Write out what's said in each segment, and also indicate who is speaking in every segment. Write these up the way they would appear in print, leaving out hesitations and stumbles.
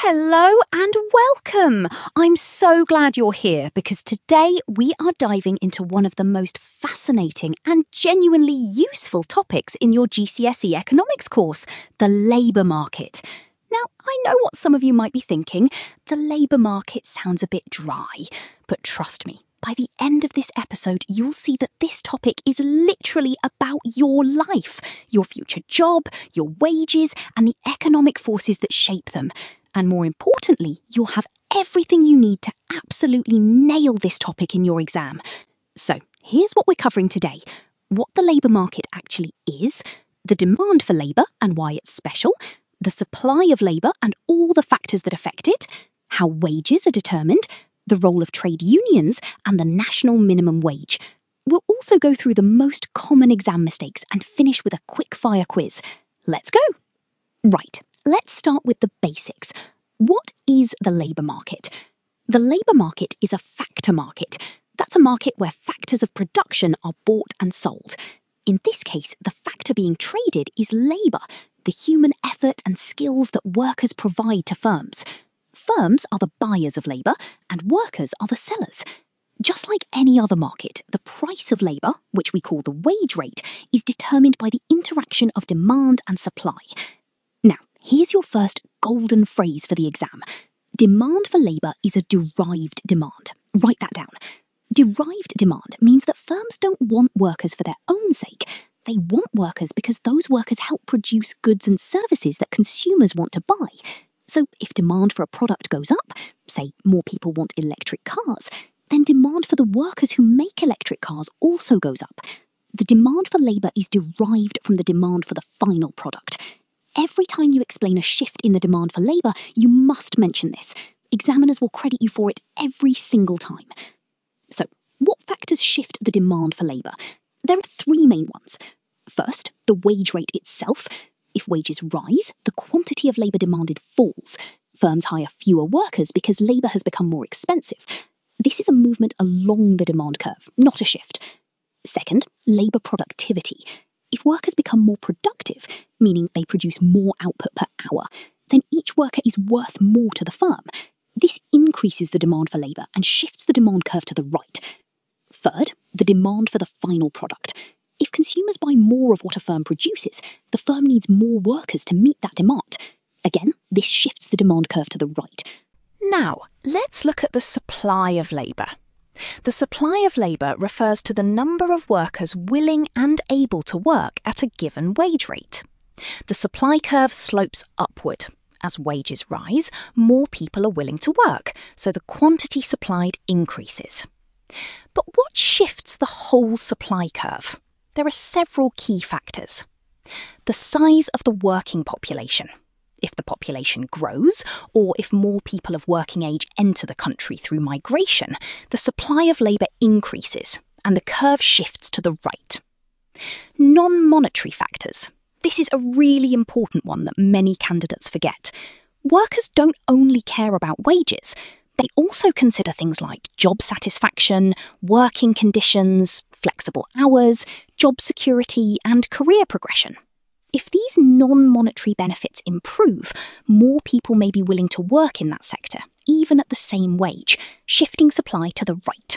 Speaker 1: Hello and welcome! I'm so glad you're here because today we are diving into one of the most fascinating and genuinely useful topics in your GCSE economics course, the labour market. Now, I know what some of you might be thinking. The labour market sounds a bit dry, but trust me, by the end of this episode, you'll see that this topic is literally about your life, your future job, your wages, and the economic forces that shape them. And more importantly, you'll have everything you need to absolutely nail this topic in your exam. So, here's what we're covering today. What the labour market actually is, the demand for labour and why it's special, the supply of labour and all the factors that affect it, how wages are determined, the role of trade unions, and the national minimum wage. We'll also go through the most common exam mistakes and finish with a quick-fire quiz. Let's go! Right, let's start with the basics. What is the labour market? The labour market is a factor market. That's a market where factors of production are bought and sold. In this case, the factor being traded is labour, the human effort and skills that workers provide to firms. Firms are the buyers of labour and workers are the sellers. Just like any other market, the price of labour, which we call the wage rate, is determined by the interaction of demand and supply. Now, here's your first golden phrase for the exam. Demand for labour is a derived demand. Write that down. Derived demand means that firms don't want workers for their own sake. They want workers because those workers help produce goods and services that consumers want to buy. So if demand for a product goes up, say more people want electric cars, then demand for the workers who make electric cars also goes up. The demand for labour is derived from the demand for the final product. Every time you explain a shift in the demand for labour, you must mention this. Examiners will credit you for it every single time. So, what factors shift the demand for labour? There are three main ones. First, the wage rate itself. If wages rise, the quantity of labour demanded falls. Firms hire fewer workers because labour has become more expensive. This is a movement along the demand curve, not a shift. Second, labour productivity. If workers become more productive, meaning they produce more output per hour, then each worker is worth more to the firm. This increases the demand for labour and shifts the demand curve to the right. Third, the demand for the final product. If consumers buy more of what a firm produces, the firm needs more workers to meet that demand. Again, this shifts the demand curve to the right.
Speaker 2: Now, let's look at the supply of labour. The supply of labour refers to the number of workers willing and able to work at a given wage rate. The supply curve slopes upward. As wages rise, more people are willing to work, so the quantity supplied increases. But what shifts the whole supply curve? There are several key factors. The size of the working population. If the population grows, or if more people of working age enter the country through migration, the supply of labour increases and the curve shifts to the right. Non-monetary factors. This is a really important one that many candidates forget. Workers don't only care about wages. They also consider things like job satisfaction, working conditions, flexible hours, job security, and career progression. If these non-monetary benefits improve, more people may be willing to work in that sector, even at the same wage, shifting supply to the right.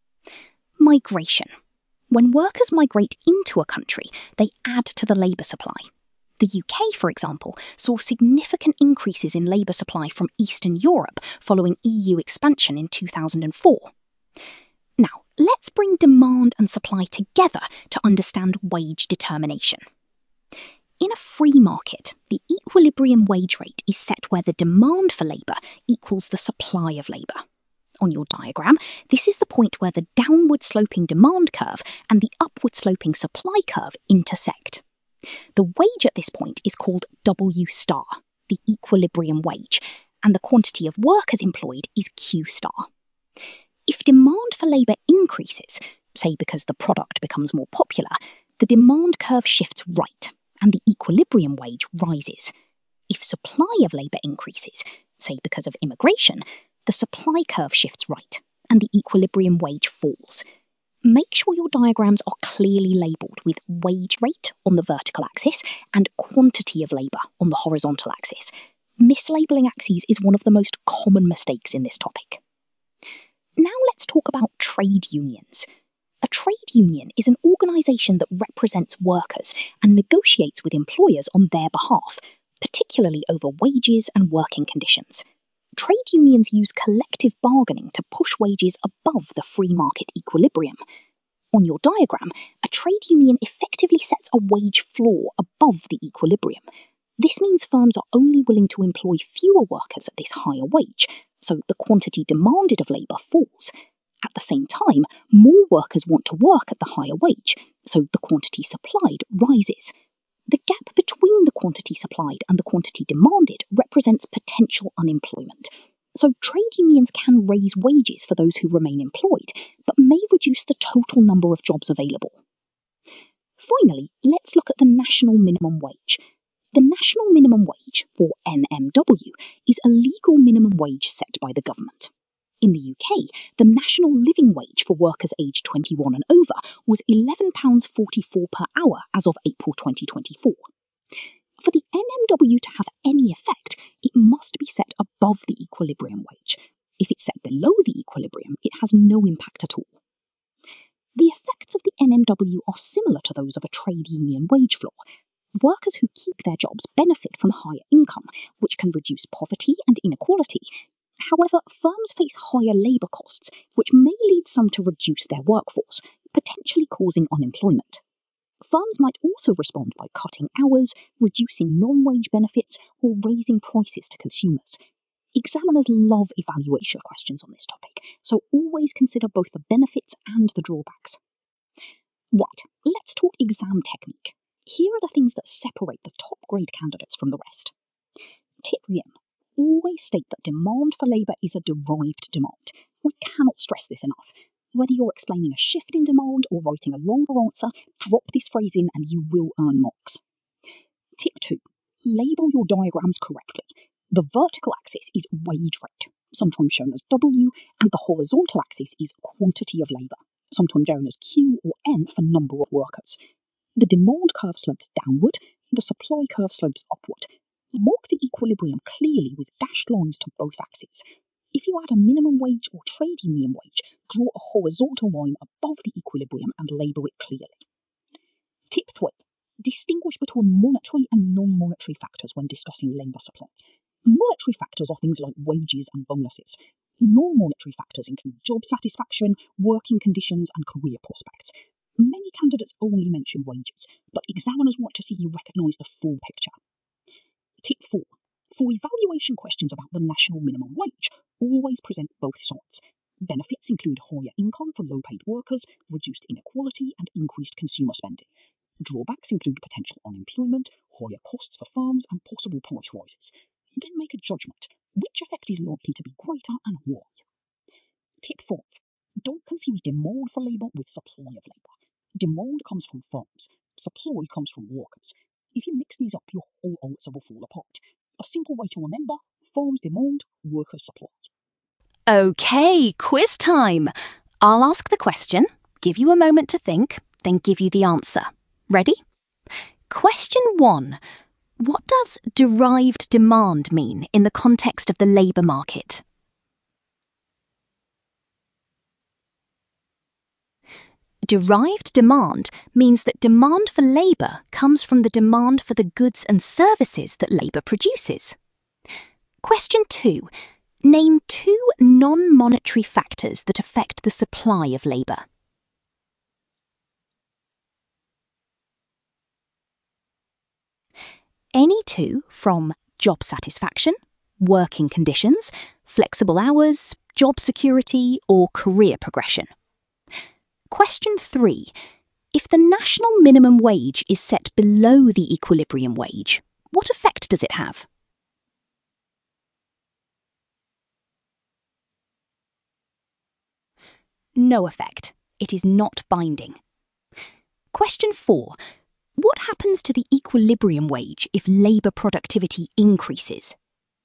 Speaker 2: Migration. When workers migrate into a country, they add to the labour supply. The UK, for example, saw significant increases in labour supply from Eastern Europe following EU expansion in 2004. Now, let's bring demand and supply together to understand wage determination. In a free market, the equilibrium wage rate is set where the demand for labour equals the supply of labour. On your diagram, this is the point where the downward-sloping demand curve and the upward-sloping supply curve intersect. The wage at this point is called W star, the equilibrium wage, and the quantity of workers employed is Q star. If demand for labour increases, say because the product becomes more popular, the demand curve shifts right, and the equilibrium wage rises. If supply of labour increases, say because of immigration, the supply curve shifts right, and the equilibrium wage falls. Make sure your diagrams are clearly labelled with wage rate on the vertical axis and quantity of labour on the horizontal axis.
Speaker 1: Mislabelling axes is one of the most common mistakes in this topic. Now let's talk about trade unions. A trade union is an organisation that represents workers and negotiates with employers on their behalf, particularly over wages and working conditions. Trade unions use collective bargaining to push wages above the free market equilibrium. On your diagram, a trade union effectively sets a wage floor above the equilibrium. This means firms are only willing to employ fewer workers at this higher wage, so the quantity demanded of labour falls. At the same time, more workers want to work at the higher wage, so the quantity supplied rises. The gap between the quantity supplied and the quantity demanded represents potential unemployment. So trade unions can raise wages for those who remain employed, but may reduce the total number of jobs available. Finally, let's look at the national minimum wage. The national minimum wage, or NMW, is a legal minimum wage set by the government. In the UK, the national living wage for workers aged 21 and over was £11.44 per hour as of April 2024. For the NMW to have any effect, it must be set above the equilibrium wage. If it's set below the equilibrium, it has no impact at all. The effects of the NMW are similar to those of a trade union wage floor. Workers who keep their jobs benefit from higher income, which can reduce poverty and inequality. However, firms face higher labour costs, which may lead some to reduce their workforce, potentially causing unemployment. Firms might also respond by cutting hours, reducing non-wage benefits, or raising prices to consumers. Examiners love evaluation questions on this topic, so always consider both the benefits and the drawbacks. Right, let's talk exam technique. Here are the things that separate the top grade candidates from the rest. Tip 1. Always state that demand for labour is a derived demand. We cannot stress this enough. Whether you're explaining a shift in demand or writing a longer answer, drop this phrase in and you will earn marks. Tip 2. Label your diagrams correctly. The vertical axis is wage rate, sometimes shown as W, and the horizontal axis is quantity of labour, sometimes shown as Q or N for number of workers. The demand curve slopes downward, the supply curve slopes upward. Mark the equilibrium clearly with dashed lines to both axes. If you add a minimum wage or trade union wage, draw a horizontal line above the equilibrium and label it clearly. Tip 3. Distinguish between monetary and non-monetary factors when discussing labour supply. Monetary factors are things like wages and bonuses. Non-monetary factors include job satisfaction, working conditions, and career prospects. Many candidates only mention wages, but examiners want to see you recognise the full picture. Tip 4. For evaluation questions about the national minimum wage, always present both sides. Benefits include higher income for low-paid workers, reduced inequality, and increased consumer spending. Drawbacks include potential unemployment, higher costs for firms, and possible price rises. Then make a judgment. Which effect is likely to be greater and why? Tip 5. Don't confuse demand for labour with supply of labour. Demand comes from firms. Supply comes from workers. If you mix these up, your whole answer will fall apart. A simple way to remember: firms demand, workers supply.
Speaker 2: OK, quiz time. I'll ask the question, give you a moment to think, then give you the answer. Ready? Question 1. What does derived demand mean in the context of the labour market? Derived demand means that demand for labour comes from the demand for the goods and services that labour produces. Question 2. Name 2 non-monetary factors that affect the supply of labour. Any 2 from job satisfaction, working conditions, flexible hours, job security, or career progression. Question 3. If the national minimum wage is set below the equilibrium wage, what effect does it have? No effect. It is not binding. Question 4. What happens to the equilibrium wage if labour productivity increases?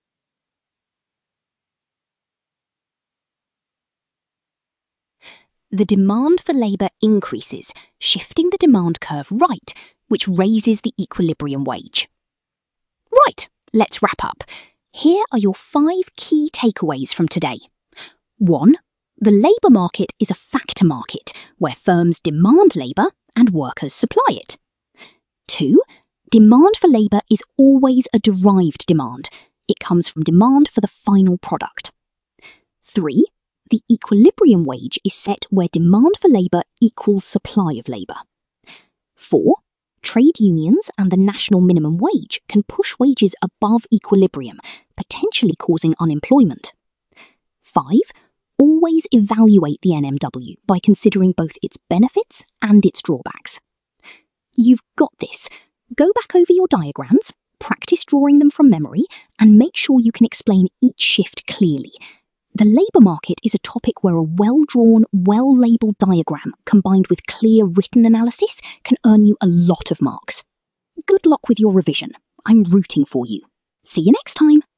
Speaker 2: The demand for labour increases, shifting the demand curve right, which raises the equilibrium wage. Right, let's wrap up.
Speaker 1: Here are your 5 key takeaways from today. 1. The labour market is a factor market where firms demand labour and workers supply it. 2. Demand for labour is always a derived demand. It comes from demand for the final product. 3. The equilibrium wage is set where demand for labour equals supply of labour. 4. Trade unions and the national minimum wage can push wages above equilibrium, potentially causing unemployment. 5. Always evaluate the NMW by considering both its benefits and its drawbacks. You've got this. Go back over your diagrams, practice drawing them from memory, and make sure you can explain each shift clearly. The labour market is a topic where a well-drawn, well-labelled diagram combined with clear written analysis can earn you a lot of marks. Good luck with your revision. I'm rooting for you. See you next time.